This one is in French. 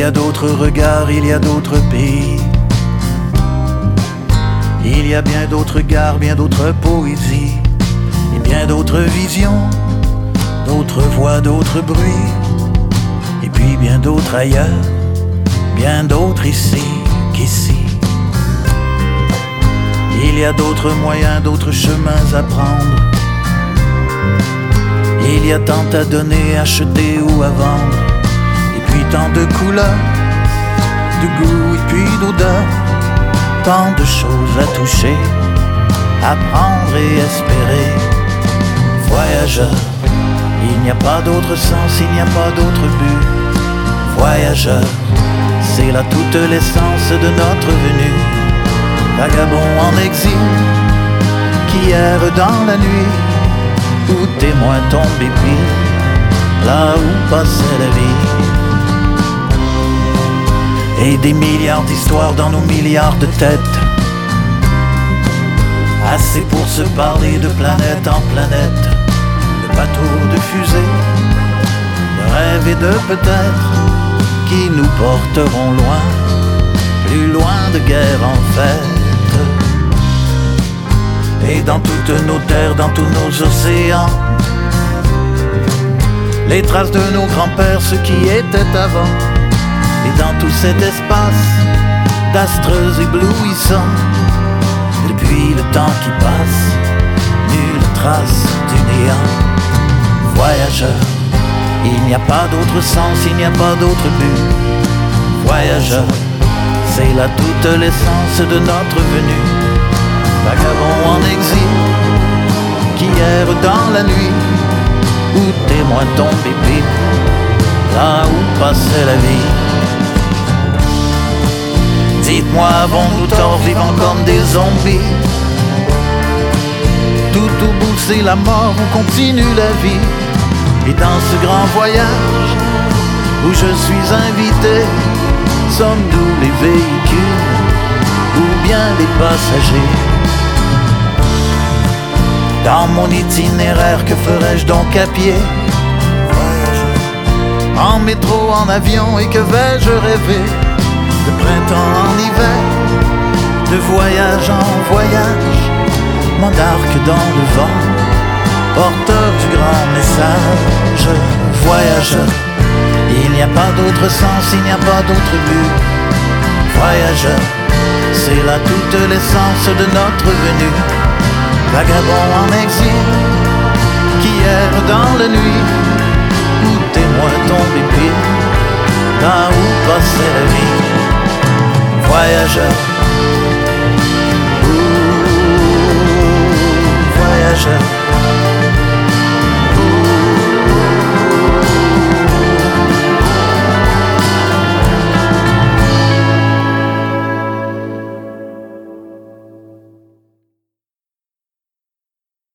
a d'autres regards, il y a d'autres pays. Il y a bien d'autres gares, bien d'autres poésies, et bien d'autres visions, d'autres voix, d'autres bruits, et puis bien d'autres ailleurs, bien d'autres ici qu'ici. Il y a d'autres moyens, d'autres chemins à prendre. Il y a tant à donner, acheter ou à vendre, et puis tant de couleurs, de goût et puis d'odeur, tant de choses à toucher, apprendre et espérer. Voyageur, il n'y a pas d'autre sens, il n'y a pas d'autre but. Voyageur, c'est là toute l'essence de notre venue. Vagabond en exil, qui erre dans la nuit, ou témoin tombé pile, là où passait la vie. Et des milliards d'histoires dans nos milliards de têtes, assez pour se parler de planète en planète, de bateaux, de fusées, de rêves et de peut-être, qui nous porteront loin, plus loin de guerre en fait. Et dans toutes nos terres, dans tous nos océans, les traces de nos grands-pères, ce qui était avant. Et dans tout cet espace d'astres éblouissants, depuis le temps qui passe, nulle trace du néant. Voyageur, il n'y a pas d'autre sens, il n'y a pas d'autre but. Voyageur, c'est là toute l'essence de notre venue. Vagabond en exil, qui erre dans la nuit, ou témoin tombé pile, là où passait la vie. Dites-moi, avons-nous tort, vivant comme des zombies? Tout au bout c'est la mort, on continue la vie. Et dans ce grand voyage, où je suis invité, sommes-nous les véhicules, ou bien les passagers? Dans mon itinéraire, que ferais-je donc à pied? En métro, en avion, et que vais-je rêver? De printemps en hiver, de voyage en voyage, m'embarque dans le vent, porteur du grand message. Voyageur, il n'y a pas d'autre sens, il n'y a pas d'autre but. Voyageur, c'est là toute l'essence de notre venue. Vagabond en exil, qui erre dans la nuit, ou témoin tombé pile, là où passait la vie. Voyageur, voyageur.